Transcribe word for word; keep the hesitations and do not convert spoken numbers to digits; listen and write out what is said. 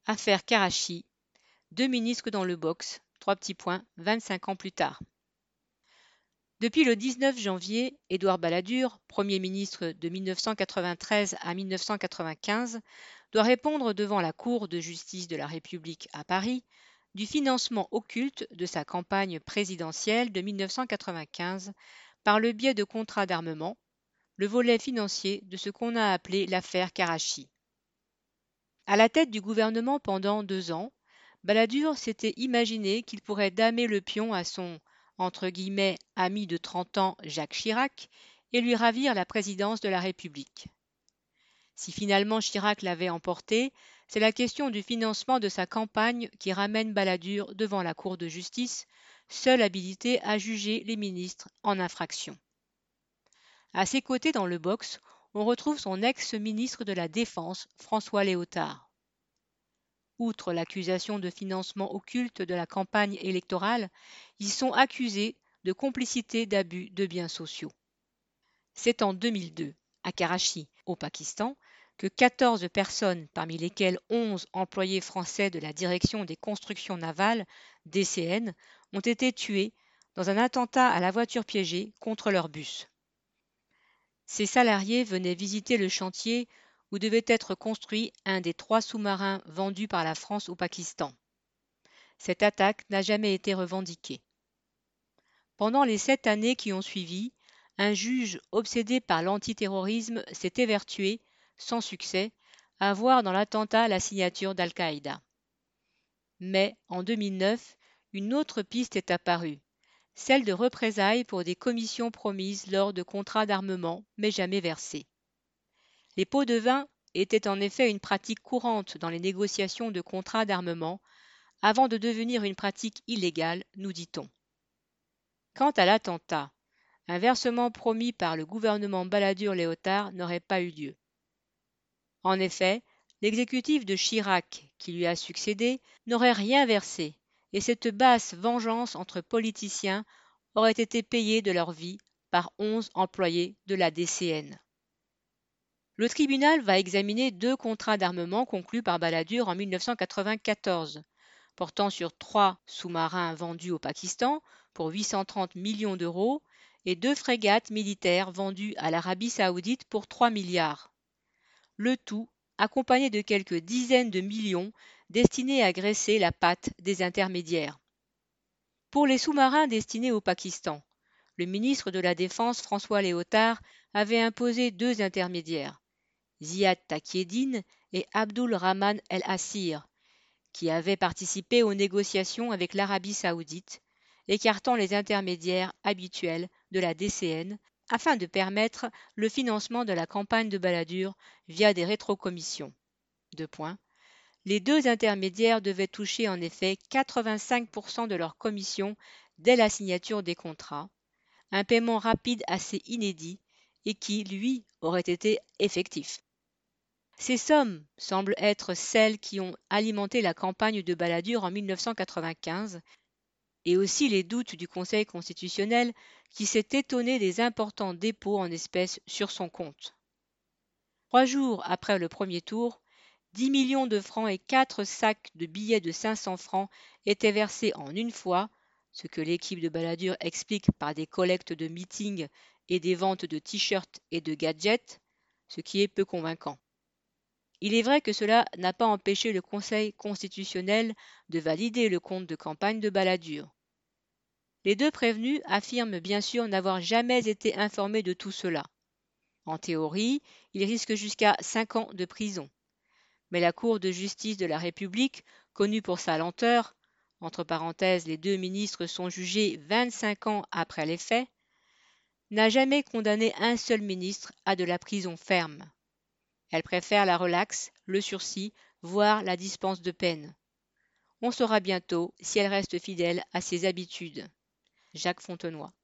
Affaire Karachi, deux ministres dans le box, trois petits points, vingt-cinq ans plus tard. Depuis le dix-neuf janvier, Édouard Balladur, Premier ministre de mille neuf cent quatre-vingt-treize à mille neuf cent quatre-vingt-quinze, doit répondre devant la Cour de justice de la République à Paris du financement occulte de sa campagne présidentielle de mille neuf cent quatre-vingt-quinze par le biais de contrats d'armement, le volet financier de ce qu'on a appelé l'affaire Karachi. À la tête du gouvernement pendant deux ans, Balladur s'était imaginé qu'il pourrait damer le pion à son entre guillemets « ami de trente ans Jacques Chirac » et lui ravir la présidence de la République. Si finalement Chirac l'avait emporté, c'est la question du financement de sa campagne qui ramène Balladur devant la Cour de justice, seul habilité à juger les ministres en infraction. À ses côtés dans le box, on retrouve son ex-ministre de la Défense, François Léotard. Outre l'accusation de financement occulte de la campagne électorale, ils sont accusés de complicité d'abus de biens sociaux. C'est en deux mille deux, à Karachi, au Pakistan, que quatorze personnes, parmi lesquelles onze employés français de la Direction des constructions navales, D C N, ont été tués dans un attentat à la voiture piégée contre leur bus. Ces salariés venaient visiter le chantier où devait être construit un des trois sous-marins vendus par la France au Pakistan. Cette attaque n'a jamais été revendiquée. Pendant les sept années qui ont suivi, un juge obsédé par l'antiterrorisme s'est évertué, sans succès, à voir dans l'attentat la signature d'Al-Qaïda. Mais, en deux mille neuf, une autre piste est apparue, celle de représailles pour des commissions promises lors de contrats d'armement, mais jamais versées. Les pots de vin étaient en effet une pratique courante dans les négociations de contrats d'armement, avant de devenir une pratique illégale, nous dit-on. Quant à l'attentat, un versement promis par le gouvernement Balladur-Léotard n'aurait pas eu lieu. En effet, l'exécutif de Chirac, qui lui a succédé, n'aurait rien versé, et cette basse vengeance entre politiciens aurait été payée de leur vie par onze employés de la D C N. Le tribunal va examiner deux contrats d'armement conclus par Balladur en mille neuf cent quatre-vingt-quatorze, portant sur trois sous-marins vendus au Pakistan pour huit cent trente millions d'euros et deux frégates militaires vendues à l'Arabie saoudite pour trois milliards. Le tout accompagné de quelques dizaines de millions destinés à graisser la patte des intermédiaires. Pour les sous-marins destinés au Pakistan, le ministre de la Défense François Léotard avait imposé deux intermédiaires, Ziad Takieddine et Abdul Rahman El Assir, qui avaient participé aux négociations avec l'Arabie saoudite, écartant les intermédiaires habituels de la D C N afin de permettre le financement de la campagne de Balladur via des rétrocommissions. Deux points. Les deux intermédiaires devaient toucher en effet quatre-vingt-cinq pour cent de leurs commissions dès la signature des contrats, un paiement rapide assez inédit et qui, lui, aurait été effectif. Ces sommes semblent être celles qui ont alimenté la campagne de Balladur en mille neuf cent quatre-vingt-quinze et aussi les doutes du Conseil constitutionnel qui s'est étonné des importants dépôts en espèces sur son compte. Trois jours après le premier tour, dix millions de francs et quatre sacs de billets de cinq cents francs étaient versés en une fois, ce que l'équipe de Balladur explique par des collectes de meetings et des ventes de t-shirts et de gadgets, ce qui est peu convaincant. Il est vrai que cela n'a pas empêché le Conseil constitutionnel de valider le compte de campagne de Balladur. Les deux prévenus affirment bien sûr n'avoir jamais été informés de tout cela. En théorie, ils risquent jusqu'à cinq ans de prison. Mais la Cour de justice de la République, connue pour sa lenteur, entre parenthèses, les deux ministres sont jugés vingt-cinq ans après les faits, n'a jamais condamné un seul ministre à de la prison ferme. Elle préfère la relaxe, le sursis, voire la dispense de peine. On saura bientôt si elle reste fidèle à ses habitudes. Jacques Fontenoy.